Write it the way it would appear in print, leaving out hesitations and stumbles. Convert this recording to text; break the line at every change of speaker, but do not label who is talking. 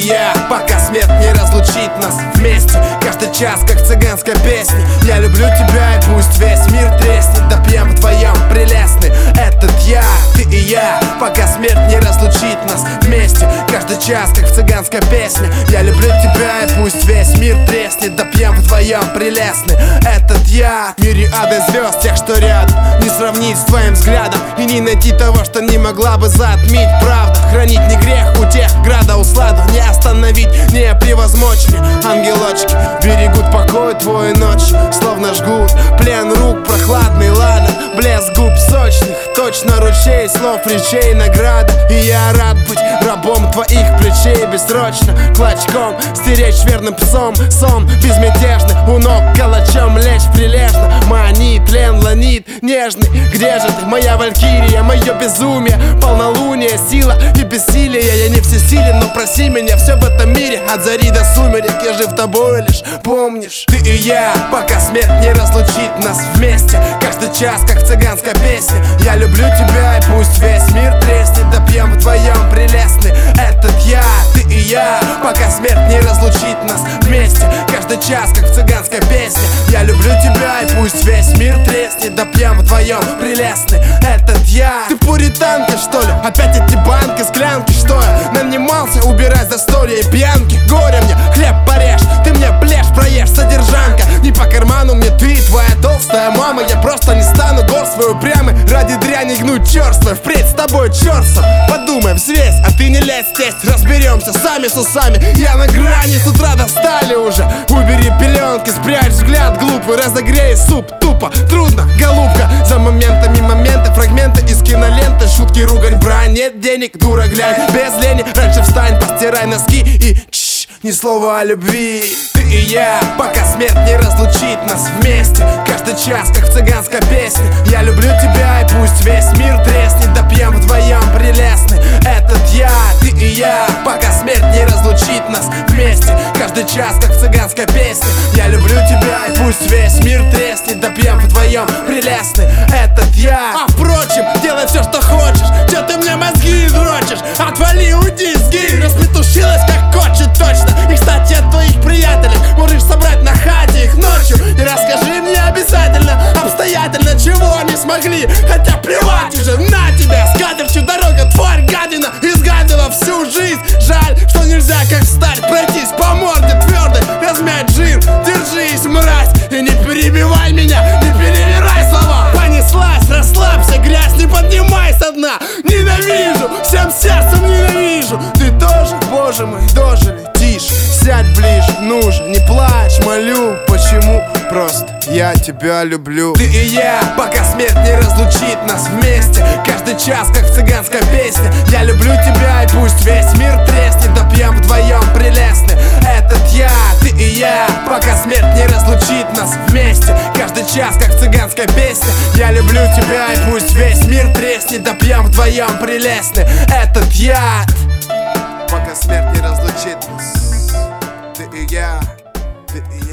я, пока смерть не разлучит нас вместе. Каждый час, как цыганская песня. Я люблю тебя, и пусть весь мир треснет. Да пьем вдвоем прелестный. Этот я, ты и я, пока смерть не разлучит нас вместе. Каждый час, как цыганская песня. Я люблю тебя, и пусть весь мир треснет. Да пьем вдвоем прелестный. Этот я, мириады звезд, тех, что рядом, не сравнить с твоим взглядом. И не найти того, что не могла бы затмить правда. Хранить не грех у тех града усладу. Не остановить, не превозмочь мне. Ангелочки берегут покой твой ночь, словно жгут плен рук прохладный ладан. Блеск губ сочных, точно ручей слов, речей награда. И я рад быть рабом твоих плечей бессрочно, клочком стеречь верным псом сон безмятежный. У ног калачом лечь прилежно, манит, тлен ланит нежный. Где же ты, моя валькирия, мое безумие, полнолуние, сила и бессилие. Я не всесилен, но проси меня, все в этом мире от зари до сумерек я жив тобой лишь, помнишь? Ты и я, пока смерть не разлучит нас вместе. Каждый час, как цыганская песня. Я люблю тебя, и пусть весь мир треснет. Да пьем вдвоем прелестный. Этот я, ты и я, пока смерть не разлучит нас вместе. Каждый час, как цыганская песня. Я люблю тебя, и пусть весь мир треснет. Да пьем вдвоем прелестный. Этот я. Ты пуританка, что ли? Опять эти банки, склянки, что я нанимался убирать застолья и пьянки. Горе мне, хлеб порежь, ты мне плешь проешь, содержанка. Не по карману мне ты, твоя толстая мама. Я просто не стану гор свой упрямый ради дряни гнуть черство. Впредь с тобой черством, подумай, взвесь, а ты не лезь тесть. Разберемся сами с усами, я на грани, с утра достали уже. Убери пеленки, спрячь взгляд глупый, разогрей суп, тупо, трудно, голубка. За моментами моменты, фрагменты из киноленты. Шутки, ругань, брань, нет денег, дура, глянь, без лени. Раньше встань, постирай носки и ни слова о любви. Ты и я, пока смерть не разлучит нас вместе. Каждый час, как цыганская песня. Я люблю тебя, и пусть весь мир треснет. Да пьем вдвоем прелестный. Этот я, ты и я, пока смерть не разлучит нас вместе. Каждый час, как цыганская песня. Я люблю тебя, и пусть весь мир треснет. Да пьем вдвоем прелестный. Этот я. А впрочем, делай все, что хочешь. Че ты мне мозги дрочишь? Отвали, уйди, сгинь. Распетушилась, как кочет точно. И, кстати, от твоих приятелей можешь собрать на хате их ночью. И расскажи мне обязательно, обстоятельно, чего они смогли. Хотя плевать уже на тебя, с катертью дорога, тварь, гадина. Изгадила всю жизнь. Жаль, что нельзя, как встать, пройтись по морде твердой, размять жир. Держись, мразь, и не перебивай меня, не перевирай слова. Понеслась, расслабься, грязь не поднимай со дна. Ненавижу, всем сердцем ненавижу. Ты тоже, боже мой, дожили. Тише, сядь ближе, ну же, не плачь, молю. Почему? Просто я тебя люблю. Ты и я, пока смерть не разлучит нас вместе. Каждый час, как цыганская песня. Я люблю тебя, и пусть весь мир треснет. Да пьем вдвоем прелестный. Этот я, ты и я, пока смерть не разлучит нас вместе. Каждый час, как цыганская песня. Я люблю тебя, и пусть весь мир треснет. Да пьем вдвоем прелестный. Этот я, пока смерть не разлучит нас. Ты и я, ты и я.